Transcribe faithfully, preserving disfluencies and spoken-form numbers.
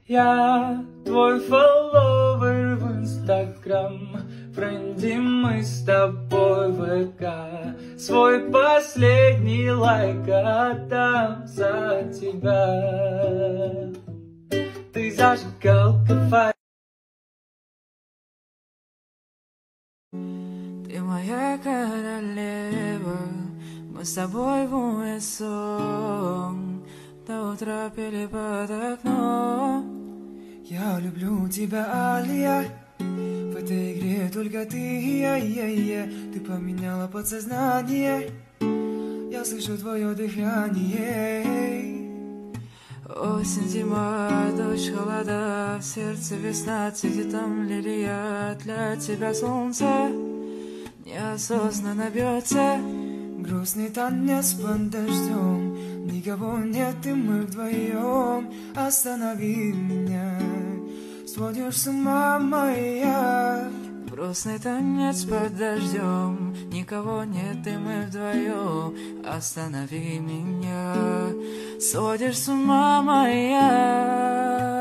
Я твой фолловер в Инстаграм, френдим мы с тобой в ВК. Свой последний лайк отдам за тебя. Ты зажигалка фаер. Ты моя королева, мы с тобой в унисон до утра пели под окном. Я люблю тебя, Алия, в этой игре только ты и я, я, я. Ты поменяла подсознание, я слышу твое дыхание. Осень, зима, дождь, холода, в сердце весна, цветет там лилия. Для тебя солнце неосознанно бьется. Грустный танец под дождем, никого нет, и мы вдвоем. Останови меня, сводишь с ума моя. Грустный танец под дождем, никого нет, и мы вдвоем. Останови меня, сводишь с ума моя.